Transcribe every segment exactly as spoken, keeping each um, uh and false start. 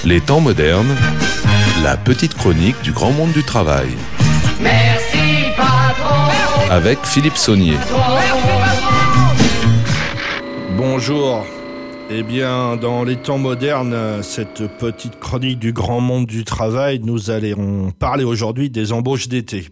Les temps modernes, la petite chronique du grand monde du travail. Merci patron. Avec Philippe Saunier. Bonjour. Eh bien, dans les temps modernes, cette petite chronique du grand monde du travail, nous allons parler aujourd'hui des embauches d'été.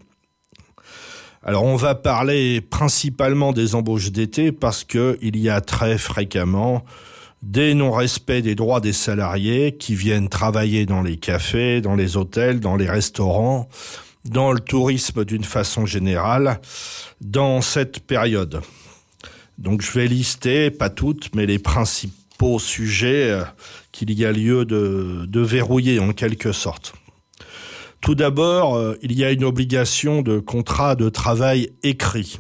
Alors, on va parler principalement des embauches d'été parce que il y a très fréquemment des non-respects des droits des salariés qui viennent travailler dans les cafés, dans les hôtels, dans les restaurants, dans le tourisme d'une façon générale, dans cette période. Donc, je vais lister, pas toutes, mais les principaux sujets qu'il y a lieu de, de verrouiller en quelque sorte. Tout d'abord, il y a une obligation de contrat de travail écrit.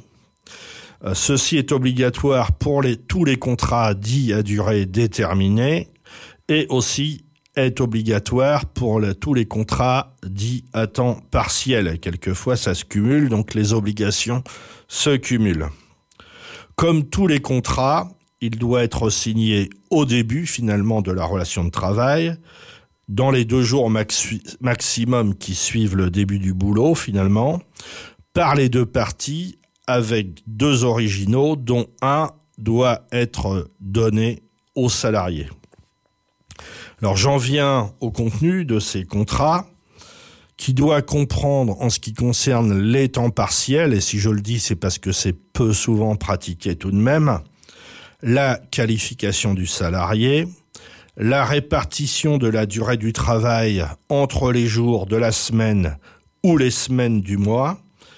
Ceci est obligatoire pour les, tous les contrats dits à durée déterminée et aussi est obligatoire pour le, tous les contrats dits à temps partiel. Quelquefois, ça se cumule, donc les obligations se cumulent. Comme tous les contrats, il doit être signé au début, finalement, de la relation de travail, dans les deux jours maxi- maximum qui suivent le début du boulot, finalement, par les deux parties, avec deux originaux, dont un doit être donné aux salariés. Alors, j'en viens au contenu de ces contrats, qui doit comprendre, en ce qui concerne les temps partiels, et si je le dis, c'est parce que c'est peu souvent pratiqué tout de même, la qualification du salarié, la répartition de la durée du travail entre les jours de la semaine ou les semaines du mois,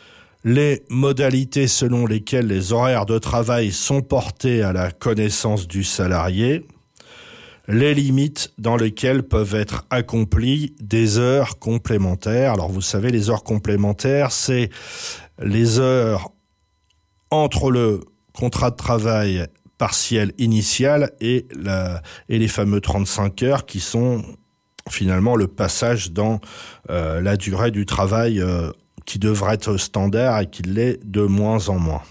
les modalités selon lesquelles les horaires de travail sont portés à la connaissance du salarié, les limites dans lesquelles peuvent être accomplies des heures complémentaires. Alors vous savez, les heures complémentaires, c'est les heures entre le contrat de travail partiel initial et, la, et les fameux trente-cinq heures qui sont finalement le passage dans euh, la durée du travail euh, qui devrait être standard et qui l'est de moins en moins.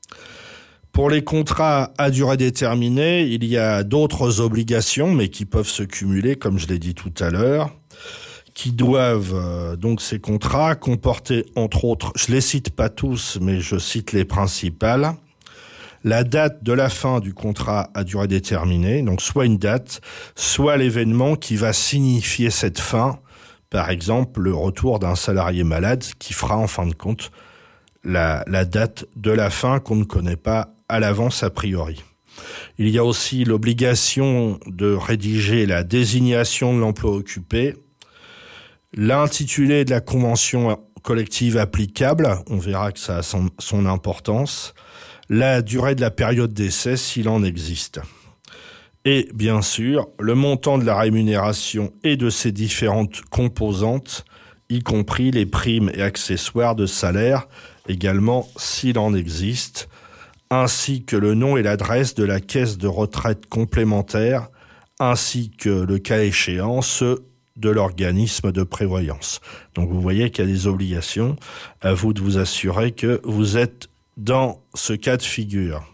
Pour les contrats à durée déterminée, il y a d'autres obligations, mais qui peuvent se cumuler, comme je l'ai dit tout à l'heure, qui doivent, euh, donc ces contrats, comporter, entre autres, je les cite pas tous, mais je cite les principales, la date de la fin du contrat à durée déterminée, donc soit une date, soit l'événement qui va signifier cette fin, par exemple le retour d'un salarié malade qui fera en fin de compte la, la date de la fin qu'on ne connaît pas à l'avance a priori. Il y a aussi l'obligation de rédiger la désignation de l'emploi occupé, l'intitulé de la convention collective applicable, on verra que ça a son, son importance, la durée de la période d'essai s'il en existe. Et bien sûr, le montant de la rémunération et de ses différentes composantes, y compris les primes et accessoires de salaire, également s'il en existe, ainsi que le nom et l'adresse de la caisse de retraite complémentaire, ainsi que, le cas échéant, ceux de l'organisme de prévoyance. Donc vous voyez qu'il y a des obligations, à vous de vous assurer que vous êtes dans ce cas de figure.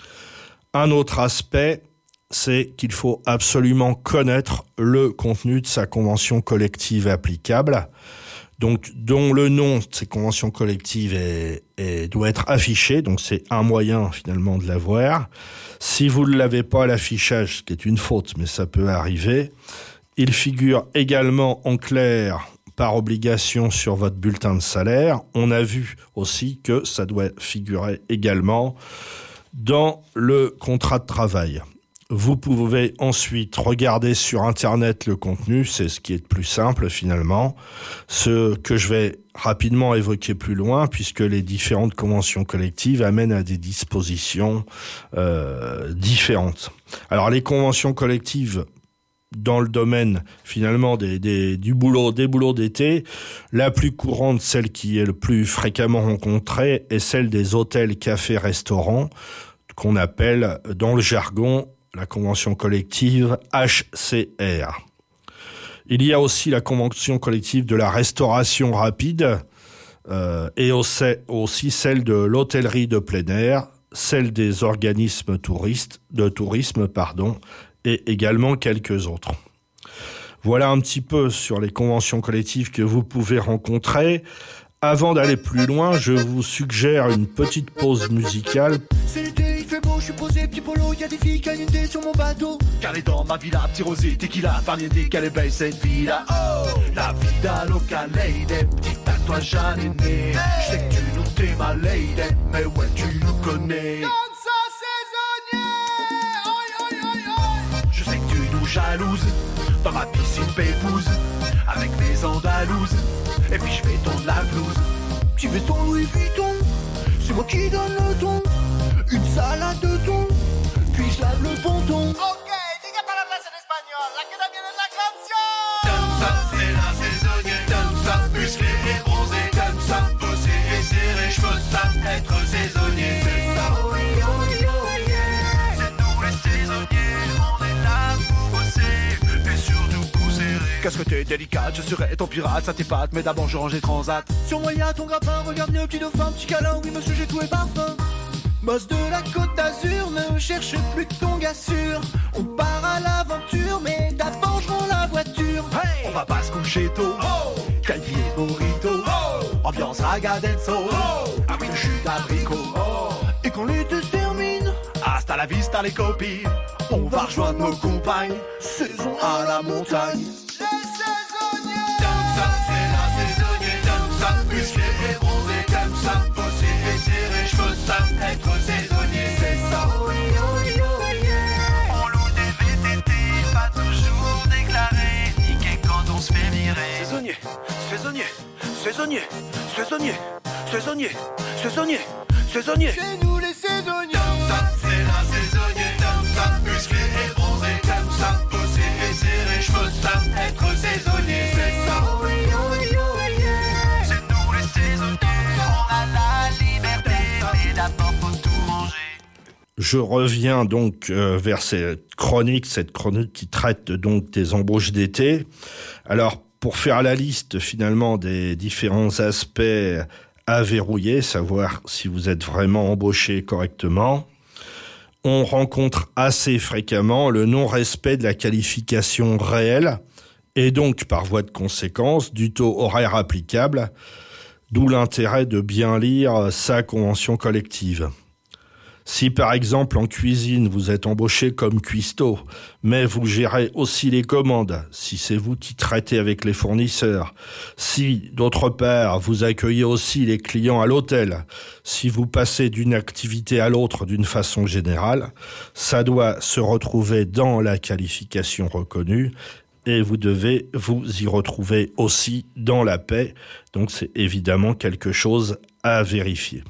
Un autre aspect, c'est qu'il faut absolument connaître le contenu de sa convention collective applicable, donc dont le nom de ces conventions collectives est, est, doit être affiché, donc c'est un moyen finalement de l'avoir. Si vous ne l'avez pas à l'affichage, ce qui est une faute, mais ça peut arriver, il figure également en clair par obligation sur votre bulletin de salaire. On a vu aussi que ça doit figurer également dans le contrat de travail. Vous pouvez ensuite regarder sur Internet le contenu, c'est ce qui est le plus simple finalement, ce que je vais rapidement évoquer plus loin, puisque les différentes conventions collectives amènent à des dispositions euh, différentes. Alors les conventions collectives dans le domaine finalement des, des, du boulot, des boulots d'été, la plus courante, celle qui est le plus fréquemment rencontrée, est celle des hôtels, cafés, restaurants, qu'on appelle dans le jargon la convention collective H C R. Il y a aussi la convention collective de la restauration rapide euh, et aussi celle de l'hôtellerie de plein air, celle des organismes touristes, de tourisme, pardon, et également quelques autres. Voilà un petit peu sur les conventions collectives que vous pouvez rencontrer. Avant d'aller plus loin, je vous suggère une petite pause musicale. C'est l'été, il fait beau, je suis posé, petit polo, y'a des filles qui alignent sur mon bateau. Car est dans ma villa, petit rosé, tequila, farniente, qu'elle est belle cette villa. Oh, la vida loca lady, petit tatouage à l'aîné. Je sais que tu nous t'es ma lady, mais ouais, tu nous connais. Comme ça, saisonnier, oi, oi, oi, oi. Je sais que tu nous jalouses, dans ma piscine pépouse, avec mes andalouses. Et puis je vais tondre la blouse. Tu veux ton Louis Vuitton, c'est moi qui donne le ton. Une salade de thon, puis je lave le ponton. Ok, diga pas la place en espagnol, la queda bien de la canción. Comme ça, c'est la saisonnière. Comme ça, musclé et bronzé. Comme ça, bossé et serré. J'peux ça, être saisonnier. C'est ça, oui, oui, oui, yeah. C'est nous les saisonniers, on est là pour bosser. Et surtout pour serrer. Qu'est-ce que t'es délicate, je serai ton pirate, ça t'épate. Mais d'abord je range les transats. Sur moi y'a ton grappin, regarde le petit dauphin, petit câlin. Oui monsieur, j'ai tout et parfum. Boss de la Côte d'Azur, ne cherche plus que ton gars sûr. On part à l'aventure, mais d'abord je rends la voiture. Hey, on va pas se coucher tôt. Oh, Calvi et burrito. Oh, ambiance ragazzo. Oh, avec le jus d'abricot. Oh, et quand l'été se termine, hasta la vista les copines. On va rejoindre nos compagnes. Saison à la montagne. Les saisonniers. Comme ça, c'est la saisonnière. Comme ça, musclé et bronzé. Comme ça, bossé et serré. J'peux ça, être saisonnier. C'est ça, oui, oui, oui, yeah. On loue des V T T, pas toujours déclarés. Niqué quand on se fait virer. Saisonnier, saisonnier, saisonnier, saisonnier, saisonnier, saisonnier, saisonnier. C'est nous les saisonniers. Comme ça, c'est la saisonnière. Comme ça, musclé et bronzé. Comme ça, bossé et serré. J'peux ça, être saisonnier. C'est ça, oui, oui, oui, yeah. C'est nous les saisonniers. On a la liberté, mais d'abord faut tout manger. Je reviens donc euh, vers cette chronique, cette chronique qui traite donc des embauches d'été. Alors, pour faire la liste finalement des différents aspects à verrouiller, savoir si vous êtes vraiment embauché correctement, on rencontre assez fréquemment le non-respect de la qualification réelle et donc, par voie de conséquence, du taux horaire applicable, d'où l'intérêt de bien lire sa convention collective. Si par exemple en cuisine vous êtes embauché comme cuistot, mais vous gérez aussi les commandes, si c'est vous qui traitez avec les fournisseurs, si d'autre part vous accueillez aussi les clients à l'hôtel, si vous passez d'une activité à l'autre d'une façon générale, ça doit se retrouver dans la qualification reconnue et vous devez vous y retrouver aussi dans la paie. Donc c'est évidemment quelque chose à vérifier.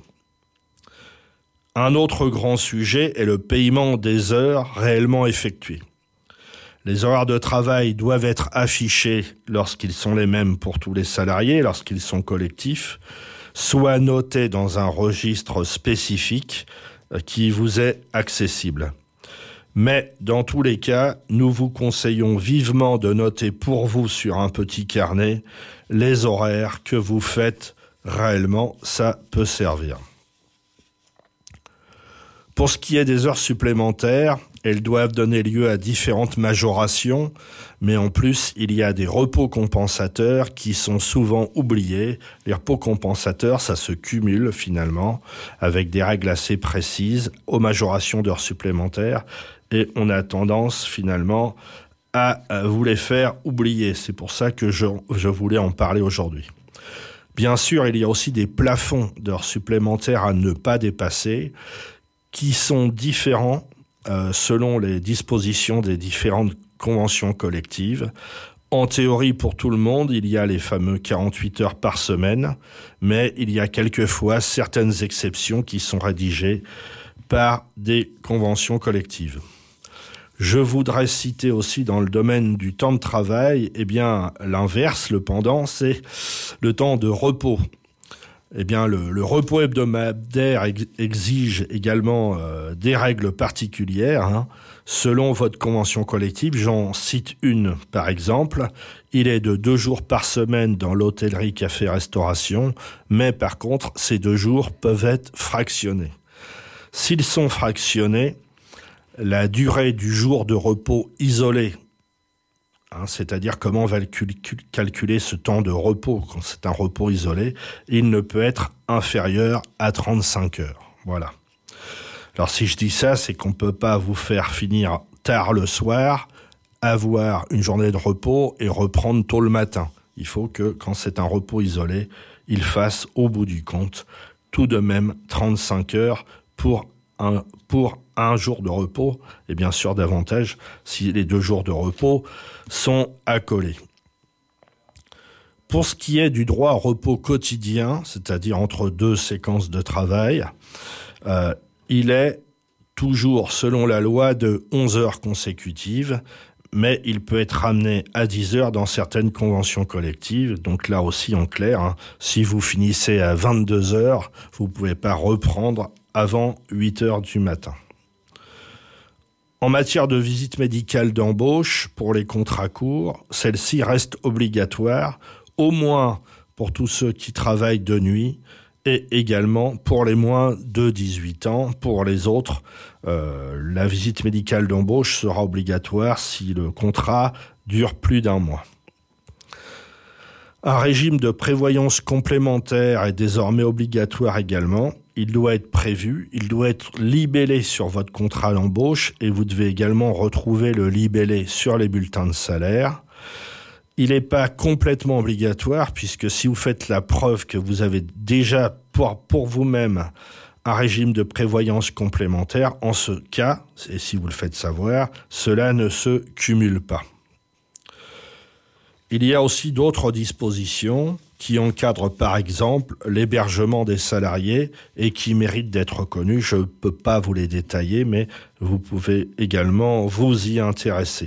Un autre grand sujet est le paiement des heures réellement effectuées. Les horaires de travail doivent être affichés lorsqu'ils sont les mêmes pour tous les salariés, lorsqu'ils sont collectifs, soit notés dans un registre spécifique qui vous est accessible. Mais dans tous les cas, nous vous conseillons vivement de noter pour vous sur un petit carnet les horaires que vous faites réellement, ça peut servir. Pour ce qui est des heures supplémentaires, elles doivent donner lieu à différentes majorations, mais en plus, il y a des repos compensateurs qui sont souvent oubliés. Les repos compensateurs, ça se cumule finalement avec des règles assez précises aux majorations d'heures supplémentaires et on a tendance finalement à vous les faire oublier. C'est pour ça que je, je voulais en parler aujourd'hui. Bien sûr, il y a aussi des plafonds d'heures supplémentaires à ne pas dépasser, qui sont différents euh, selon les dispositions des différentes conventions collectives. En théorie, pour tout le monde, il y a les fameux quarante-huit heures par semaine, mais il y a quelquefois certaines exceptions qui sont rédigées par des conventions collectives. Je voudrais citer aussi dans le domaine du temps de travail, eh bien, l'inverse, le pendant, c'est le temps de repos. Eh bien, le, le repos hebdomadaire ex- exige également euh, des règles particulières, hein. Selon votre convention collective, j'en cite une par exemple, il est de deux jours par semaine dans l'hôtellerie, café, restauration, mais par contre, ces deux jours peuvent être fractionnés. S'ils sont fractionnés, la durée du jour de repos isolé Hein, c'est-à-dire comment on va calculer ce temps de repos. Quand c'est un repos isolé, il ne peut être inférieur à trente-cinq heures. Voilà. Alors si je dis ça, c'est qu'on ne peut pas vous faire finir tard le soir, avoir une journée de repos et reprendre tôt le matin. Il faut que, quand c'est un repos isolé, il fasse, au bout du compte, tout de même trente-cinq heures pour un, pour un jour de repos, et bien sûr davantage si les deux jours de repos sont accolés. Pour ce qui est du droit au repos quotidien, c'est-à-dire entre deux séquences de travail, euh, il est toujours, selon la loi, de onze heures consécutives, mais il peut être ramené à dix heures dans certaines conventions collectives. Donc là aussi, en clair, hein, si vous finissez à vingt-deux heures, vous ne pouvez pas reprendre avant huit heures du matin. En matière de visite médicale d'embauche, pour les contrats courts, celle-ci reste obligatoire, au moins pour tous ceux qui travaillent de nuit, et également pour les moins de dix-huit ans. Pour les autres, euh, la visite médicale d'embauche sera obligatoire si le contrat dure plus d'un mois. Un régime de prévoyance complémentaire est désormais obligatoire également. Il doit être prévu, il doit être libellé sur votre contrat d'embauche et vous devez également retrouver le libellé sur les bulletins de salaire. Il n'est pas complètement obligatoire puisque si vous faites la preuve que vous avez déjà pour, pour vous-même un régime de prévoyance complémentaire, en ce cas, et si vous le faites savoir, cela ne se cumule pas. Il y a aussi d'autres dispositions qui encadrent par exemple l'hébergement des salariés et qui méritent d'être reconnues. Je ne peux pas vous les détailler, mais vous pouvez également vous y intéresser.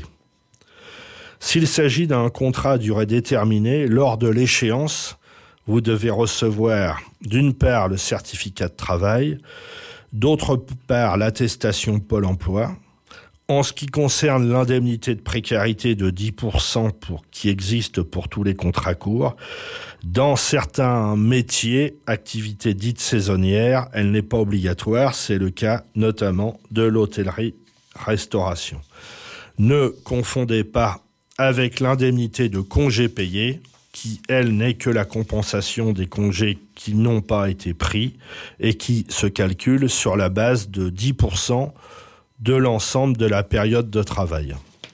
S'il s'agit d'un contrat à durée déterminée, lors de l'échéance, vous devez recevoir d'une part le certificat de travail, d'autre part l'attestation Pôle emploi. En ce qui concerne l'indemnité de précarité de dix pour cent pour, qui existe pour tous les contrats courts, dans certains métiers, activités dites saisonnières, elle n'est pas obligatoire. C'est le cas notamment de l'hôtellerie-restauration. Ne confondez pas avec l'indemnité de congés payés, qui, elle, n'est que la compensation des congés qui n'ont pas été pris et qui se calcule sur la base de dix pour cent de l'ensemble de la période de travail.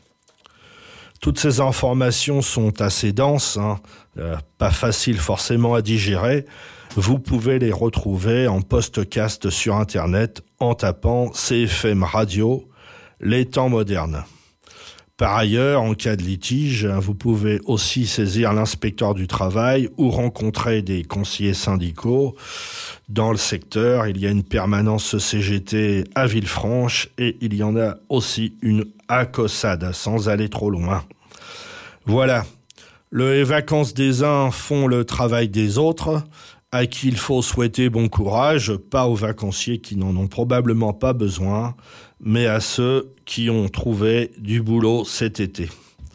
Toutes ces informations sont assez denses, hein, euh, pas faciles forcément à digérer. Vous pouvez les retrouver en podcast sur Internet en tapant C F M Radio, les temps modernes. Par ailleurs, en cas de litige, vous pouvez aussi saisir l'inspecteur du travail ou rencontrer des conseillers syndicaux. Dans le secteur, il y a une permanence C G T à Villefranche et il y en a aussi une à Caussade, sans aller trop loin. Voilà, les vacances des uns font le travail des autres, à qui il faut souhaiter bon courage, pas aux vacanciers qui n'en ont probablement pas besoin, mais à ceux qui ont trouvé du boulot cet été.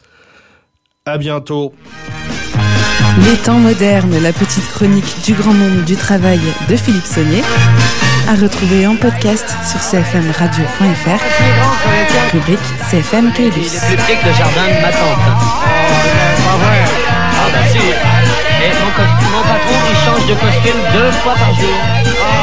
À bientôt. Les temps modernes, la petite chronique du grand monde du travail de Philippe Saunier, à retrouver en podcast sur c f m radio point f r, rubrique C F M Caylus. Il est plus petit que le jardin de ma tante. Oh, ah bah si. Et mon, co- mon patron, il change de costume deux fois par jour.